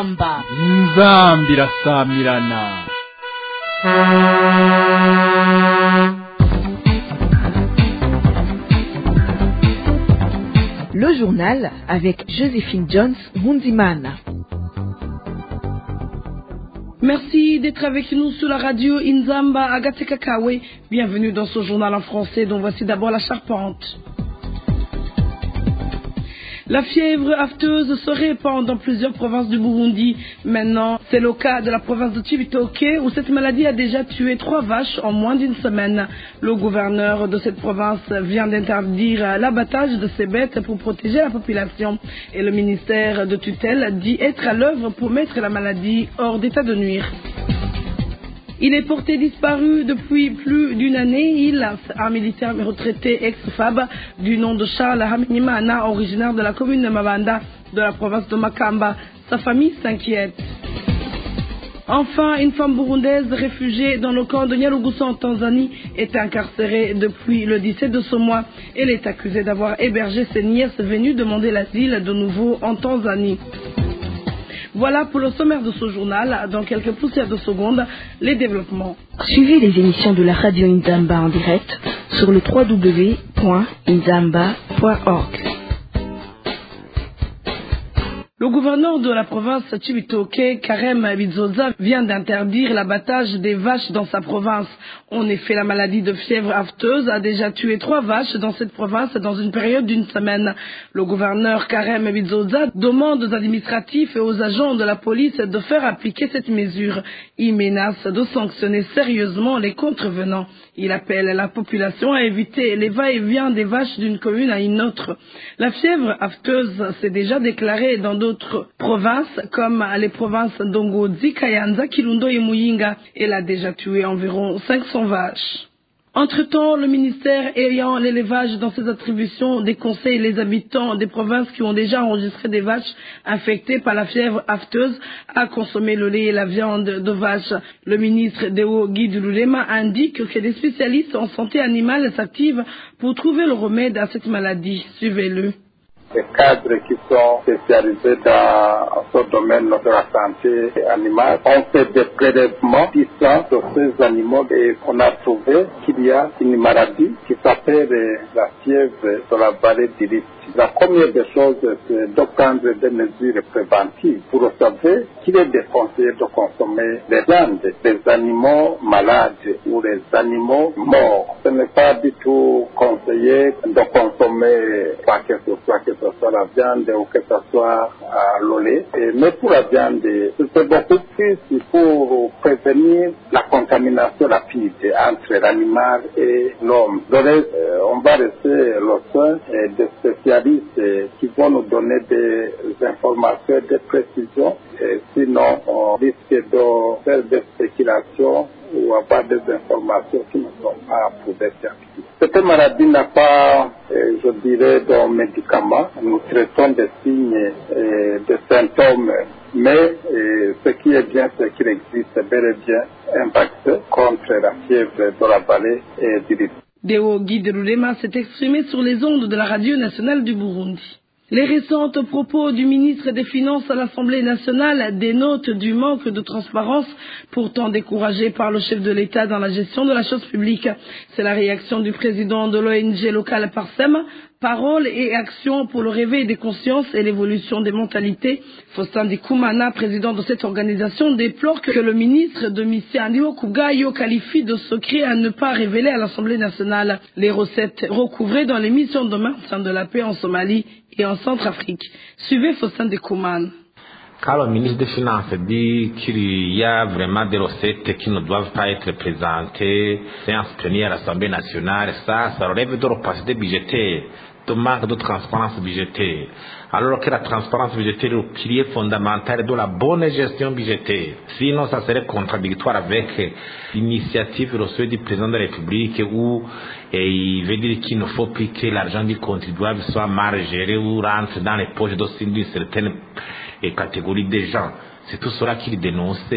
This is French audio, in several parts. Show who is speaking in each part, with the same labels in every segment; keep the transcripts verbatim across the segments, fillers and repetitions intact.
Speaker 1: inzamba
Speaker 2: inzamba irasamirana.
Speaker 3: Le journal avec Joséphine Jones Mundimana.
Speaker 4: Merci d'être avec nous sur la radio Inzamba Agatekakawe. Bienvenue dans ce journal en français dont voici d'abord la charpente. La fièvre afteuse se répand dans plusieurs provinces du Burundi. Maintenant, c'est le cas de la province de Cibitoke où cette maladie a déjà tué trois vaches en moins d'une semaine. Le gouverneur de cette province vient d'interdire l'abattage de ces bêtes pour protéger la population. Et le ministère de tutelle dit être à l'œuvre pour mettre la maladie hors d'état de nuire. Il est porté disparu depuis plus d'une année. Il, un militaire retraité ex-F A B du nom de Charles Hamenimana, originaire de la commune de Mabanda, de la province de Makamba. Sa famille s'inquiète. Enfin, une femme burundaise réfugiée dans le camp de Nyarugusu en Tanzanie est incarcérée depuis le dix-sept de ce mois. Elle est accusée d'avoir hébergé ses nièces venues demander l'asile de nouveau en Tanzanie. Voilà pour le sommaire de ce journal. Dans quelques poussières de secondes, les développements.
Speaker 3: Suivez les émissions de la radio Inzamba en direct sur le w w w point inzamba point org.
Speaker 4: Le gouverneur de la province Cibitoke, Karem Bizoza, vient d'interdire l'abattage des vaches dans sa province. En effet, la maladie de fièvre afteuse a déjà tué trois vaches dans cette province dans une période d'une semaine. Le gouverneur Karem Bizoza demande aux administratifs et aux agents de la police de faire appliquer cette mesure. Il menace de sanctionner sérieusement les contrevenants. Il appelle la population à éviter les va-et-vient des vaches d'une commune à une autre. La fièvre afteuse s'est déjà déclarée dans d'autres provinces, comme les provinces d'Ongozi, Kayanza, Kirundo et Muyinga. Elle a déjà tué environ cinq cents vaches. Entre-temps, le ministère ayant l'élevage dans ses attributions déconseille les habitants des provinces qui ont déjà enregistré des vaches infectées par la fièvre afteuse à consommer le lait et la viande de vache. Le ministre Deo Guy Lulema indique que des spécialistes en santé animale s'activent pour trouver le remède à cette maladie. Suivez-le.
Speaker 5: Les cadres qui sont spécialisés dans ce domaine de la santé animale ont fait des prélèvements puissants sur ces animaux et on a trouvé qu'il y a une maladie qui s'appelle la fièvre de la vallée du Rift. La première des choses, c'est de prendre des mesures préventives pour savoir qu'il est déconseillé de consommer les viandes des animaux malades ou les animaux morts. Ce n'est pas du tout conseillé de consommer quoi que ce soit, que ce soit la viande ou que ce soit euh, le lait. Et, mais pour la viande, c'est beaucoup plus pour prévenir la contamination rapide entre l'animal et l'homme. Donc, euh, on va laisser le soin des spécialistes qui vont nous donner des informations, des précisions. Et sinon, on risque de faire des spéculations ou avoir des informations qui ne sont pas prouvées scientifiques. Cette maladie n'a pas, euh, je dirais, de médicaments. Nous traitons des signes et des symptômes, mais euh, ce qui est bien, c'est qu'il existe bel et bien un vaccin contre la fièvre de la vallée et du Rift.
Speaker 4: Deo Guy Lulema s'est exprimé sur les ondes de la radio nationale du Burundi. Les récentes propos du ministre des Finances à l'Assemblée nationale dénotent du manque de transparence, pourtant découragé par le chef de l'État dans la gestion de la chose publique. C'est la réaction du président de l'O N G locale Parsem, Paroles et actions pour le réveil des consciences et l'évolution des mentalités. Faustin Ndikumana, président de cette organisation, déplore que le ministre de Misyandio Kugayo qualifie de secret à ne pas révéler à l'Assemblée nationale les recettes recouvrées dans les missions de maintien de la paix en Somalie et en Centrafrique. Suivez Faustin Ndikumana.
Speaker 6: Quand le ministre des Finances dit qu'il y a vraiment des recettes qui ne doivent pas être présentées, séance plénière à l'Assemblée nationale, ça, ça relève de l'opacité budgétaire, de manque de transparence budgétaire. Alors que la transparence budgétaire est le pilier fondamental de la bonne gestion budgétaire. Sinon, ça serait contradictoire avec l'initiative reçue du président de la République où et il veut dire qu'il ne faut plus que l'argent du contribuable soit mal géré ou rentre dans les poches d'une certaine catégorie de gens. C'est tout cela qu'il dénonçait.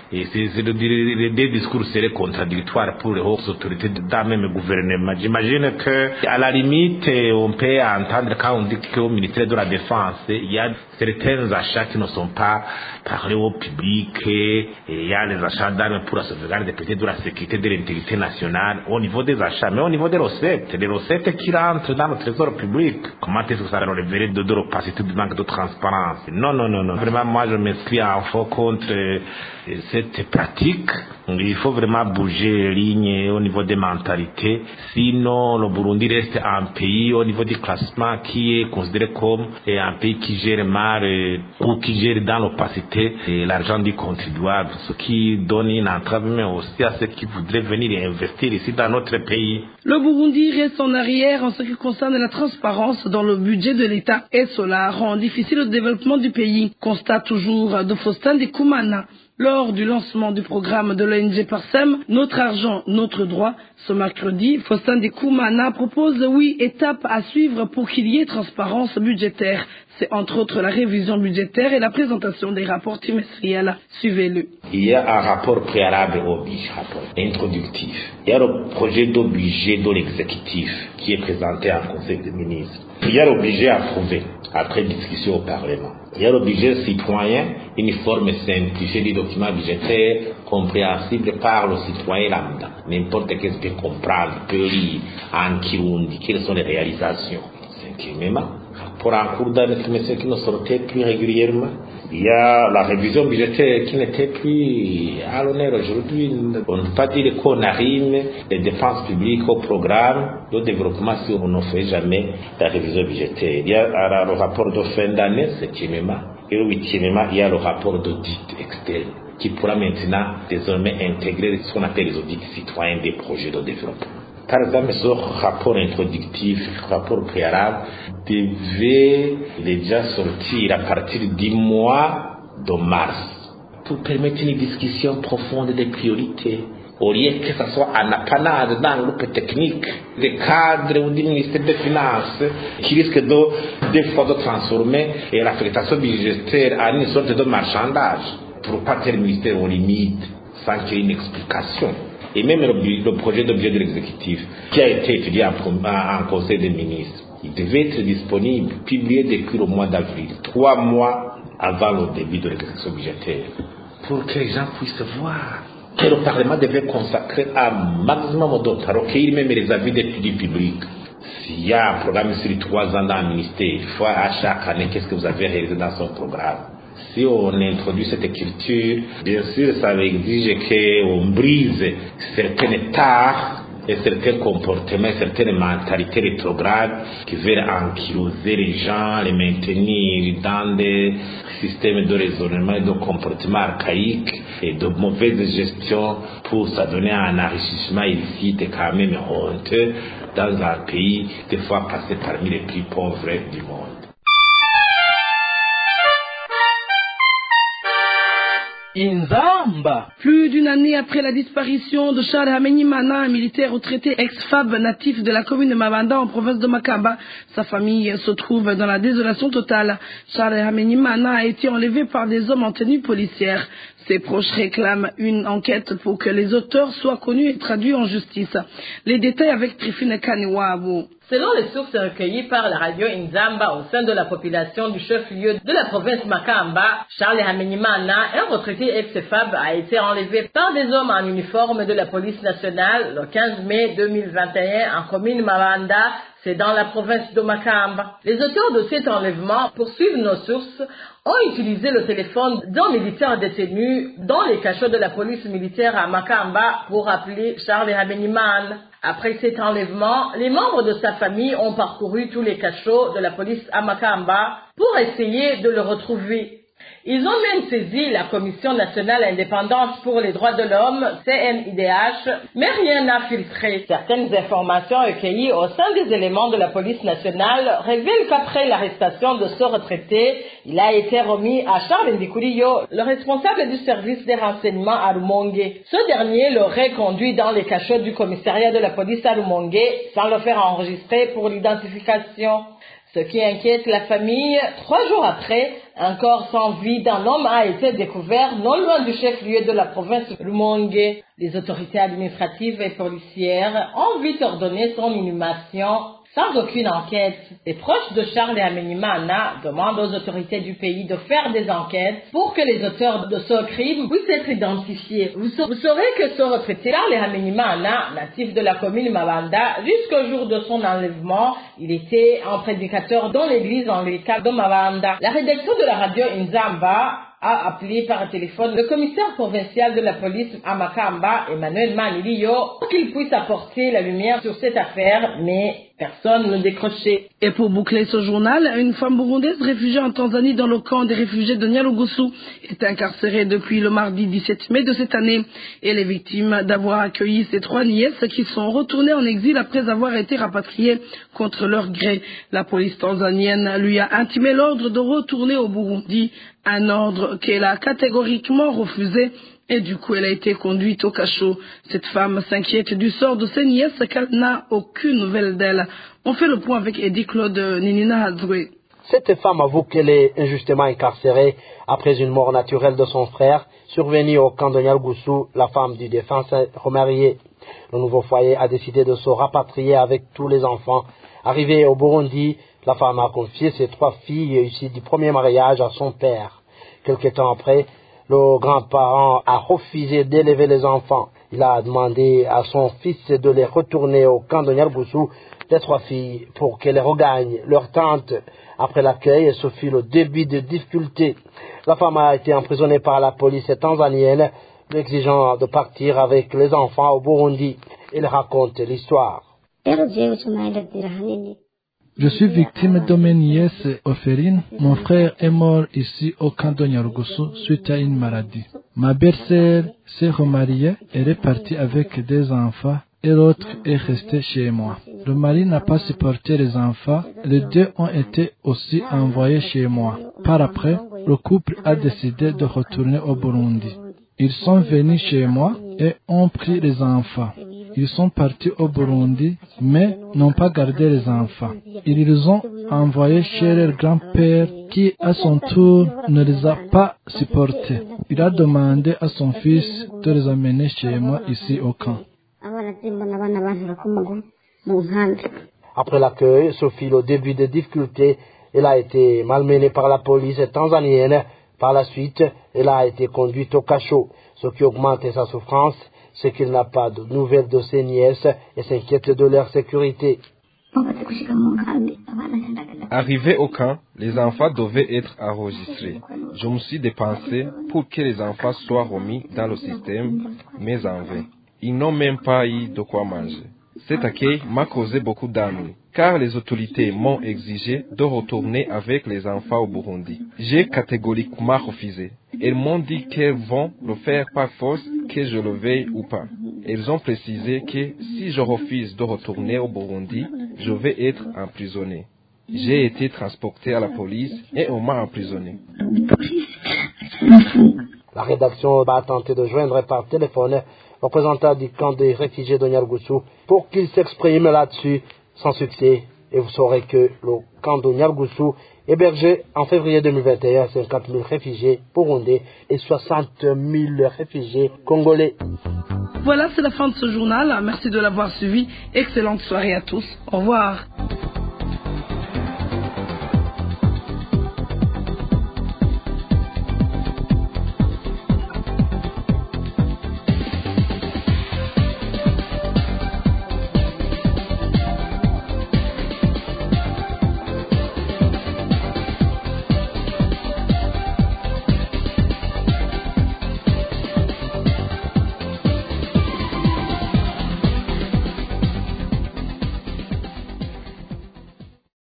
Speaker 6: Et c'est, c'est le, les deux discours seraient contradictoires pour les hautes autorités d'un même gouvernement. J'imagine que, à la limite, on peut entendre quand on dit qu'au ministère de la Défense, il y a certains achats qui ne sont pas parlés au public, et il y a les achats d'armes pour la sauvegarde peut-être de la sécurité de l'intégrité nationale au niveau des achats, mais au niveau des recettes, les recettes qui rentrent dans le trésor public, comment est-ce que ça releverait de, de l'opacité, du manque de transparence? Non, non, non, non. Vraiment, moi, je m'inscris en faux contre euh, cette pratique. Il faut vraiment bouger les lignes au niveau des mentalités. Sinon, le Burundi reste un pays au niveau du classement qui est considéré comme un pays qui gère mal euh, ou qui gère dans l'opacité et l'argent du contribuable, ce qui donne une entrave mais aussi à ceux qui voudraient venir investir ici dans notre pays.
Speaker 4: Le Burundi reste en arrière en ce qui concerne la transparence dans le budget de l'État et cela rend difficile le développement du pays, constate toujours de Faustin Ndikumana. Lors du lancement du programme de l'O N G Parsem, Notre argent, notre droit, ce mercredi, Faustin Ndikumana propose huit étapes à suivre pour qu'il y ait transparence budgétaire. C'est entre autres la révision budgétaire et la présentation des rapports trimestriels. Suivez-le.
Speaker 6: Il y a un rapport préalable au budget, rapport introductif. Il y a le projet de budget de l'exécutif qui est présenté en Conseil des ministres. Il y a le budget approuvé après discussion au Parlement. Il y a le budget citoyen, une forme simplifiée du document budgétaire compréhensible par le citoyen lambda. N'importe qui peut comprendre, peut lire en Kirundi quelles sont les réalisations. Cinquièmement, pour un cours d'année qui ne sortait plus régulièrement. Il y a la révision budgétaire qui n'était plus à l'honneur aujourd'hui. On ne peut pas dire qu'on arrive les dépenses publiques au programme de développement si on ne fait jamais la révision budgétaire. Il y a le rapport de fin d'année, septièmement, et le huitièmement, il y a le rapport d'audit externe qui pourra maintenant désormais intégrer ce qu'on appelle les audits citoyens des projets de développement. Par exemple, ce rapport introductif, rapport préalable, devait déjà sortir à partir du mois de mars pour permettre une discussion profonde des priorités. Au lieu que ce soit un apanage dans le groupe technique des cadres ou du ministère des Finances qui risque de, des fois de transformer l'affectation budgétaire en une sorte de marchandage pour pas que le ministère aux limites sans qu'il y ait une explication. Et même le, le projet de budget de l'exécutif qui a été étudié en, en, en Conseil des ministres, il devait être disponible, publié depuis le mois d'avril, trois mois avant le début de l'exécution budgétaire, pour que les gens puissent voir que le Parlement devait consacrer un maximum de temps, recueillir même les avis d'études publiques. S'il y a un programme sur trois ans dans le ministère, il faut à chaque année qu'est-ce que vous avez réalisé dans son programme. Si on introduit cette écriture, bien sûr, ça exige qu'on brise certaines tares et certains comportements, certaines mentalités rétrogrades qui veulent ankyloser les gens, les maintenir dans des systèmes de raisonnement et de comportement archaïques et de mauvaise gestion pour s'adonner à un enrichissement illicite et quand même honteux dans un pays des fois passé parmi les plus pauvres du monde.
Speaker 4: Inzamba. Plus d'une année après la disparition de Charles Hamenyimana, un militaire retraité ex-F A B natif de la commune de Mabanda en province de Makamba, sa famille se trouve dans la désolation totale. Charles Hamenyimana a été enlevé par des hommes en tenue policière. Ses proches réclament une enquête pour que les auteurs soient connus et traduits en justice. Les détails avec Trifine Kaniwabu.
Speaker 1: Selon les sources recueillies par la radio Inzamba au sein de la population du chef-lieu de la province Makamba, Charles Hamenyimana, un retraité ex-F A B, a été enlevé par des hommes en uniforme de la police nationale le quinze mai deux mille vingt et un en commune Mabanda, c'est dans la province de Makamba. Les auteurs de cet enlèvement, poursuivent nos sources, ont utilisé le téléphone d'un militaire détenu dans les cachots de la police militaire à Makamba pour appeler Charles Hamenyimana. Après cet enlèvement, les membres de sa famille ont parcouru tous les cachots de la police à Makamba pour essayer de le retrouver. Ils ont même saisi la Commission nationale indépendante pour les droits de l'homme, C N I D H, mais rien n'a filtré. Certaines informations recueillies au sein des éléments de la police nationale révèlent qu'après l'arrestation de ce retraité, il a été remis à Charles Ndikuriyo, le responsable du service des renseignements à Rumongue. Ce dernier l'aurait conduit dans les cachots du commissariat de la police à Rumongue sans le faire enregistrer pour l'identification. Ce qui inquiète la famille, trois jours après, Un corps sans vie d'un homme a été découvert non loin du chef-lieu de la province de Rumongue. Les autorités administratives et policières ont vite ordonné son inhumation sans aucune enquête. Les proches de Charles Hamenyimana demandent aux autorités du pays de faire des enquêtes pour que les auteurs de ce crime puissent être identifiés. Vous, sa- vous saurez que ce retraité Charles Hamenyimana, natif de la commune Mabanda, jusqu'au jour de son enlèvement, il était un prédicateur dans l'église anglicane de Mabanda. La rédaction de la radio Inzamba a appelé par téléphone le commissaire provincial de la police à Makamba, Emmanuel Manilio, pour qu'il puisse apporter la lumière sur cette affaire, mais personne ne décrochait.
Speaker 4: Et pour boucler ce journal, une femme burundaise réfugiée en Tanzanie dans le camp des réfugiés de Nyarugusu est incarcérée depuis le mardi dix-sept mai de cette année. Elle est victime d'avoir accueilli ses trois nièces qui sont retournées en exil après avoir été rapatriées contre leur gré. La police tanzanienne lui a intimé l'ordre de retourner au Burundi, un ordre qu'elle a catégoriquement refusé. Et du coup, elle a été conduite au cachot. Cette femme s'inquiète du sort de ses nièces qu'elle n'a aucune nouvelle d'elle. On fait le point avec Eddie Claude Ninina Hadzoué.
Speaker 7: Cette femme avoue qu'elle est injustement incarcérée après une mort naturelle de son frère, survenue au camp de Nyarugusu. La femme du défunt s'est remariée. Le nouveau foyer a décidé de se rapatrier avec tous les enfants. Arrivée au Burundi, la femme a confié ses trois filles issues du premier mariage à son père. Quelque temps après, le grand-parent a refusé d'élever les enfants. Il a demandé à son fils de les retourner au camp de Nyarugusu, les trois filles, pour qu'elles regagnent leur tante. Après l'accueil, ce fut le début de difficultés. La femme a été emprisonnée par la police tanzanienne, l'exigeant de partir avec les enfants au Burundi. Il raconte l'histoire.
Speaker 8: Je suis victime de mes nièces orphelines. Mon frère est mort ici au camp de Nyarugusu suite à une maladie. Ma belle-sœur s'est remariée, elle est partie avec des enfants et l'autre est restée chez moi. Le mari n'a pas supporté les enfants, les deux ont été aussi envoyés chez moi. Par après, le couple a décidé de retourner au Burundi. Ils sont venus chez moi et ont pris les enfants. Ils sont partis au Burundi, mais n'ont pas gardé les enfants. Ils les ont envoyés chez leur grand-père qui, à son tour, ne les a pas supportés. Il a demandé à son fils de les amener chez moi ici au camp.
Speaker 7: Après l'accueil, ce fut le début des difficultés. Elle a été malmenée par la police tanzanienne. Par la suite, elle a été conduite au cachot. Ce qui augmente sa souffrance, c'est qu'il n'a pas de nouvelles de ses nièces et s'inquiète de leur sécurité.
Speaker 9: Arrivé au camp, les enfants devaient être enregistrés. Je me suis dépensé pour que les enfants soient remis dans le système, mais en vain. Ils n'ont même pas eu de quoi manger. Cet accueil m'a causé beaucoup d'ennuis, car les autorités m'ont exigé de retourner avec les enfants au Burundi. J'ai catégoriquement refusé. Elles m'ont dit qu'elles vont le faire par force, que je le veuille ou pas. Elles ont précisé que si je refuse de retourner au Burundi, je vais être emprisonné. J'ai été transporté à la police et on m'a emprisonné.
Speaker 7: La rédaction va tenter de joindre par téléphone le représentant du camp des réfugiés de Nyarugusu pour qu'il s'exprime là-dessus, sans succès. Et vous saurez que le camp de Nyarugusu hébergeait en février deux mille vingt et un cinquante mille réfugiés burundais et soixante mille réfugiés congolais.
Speaker 4: Voilà, c'est la fin de ce journal. Merci de l'avoir suivi. Excellente soirée à tous. Au revoir.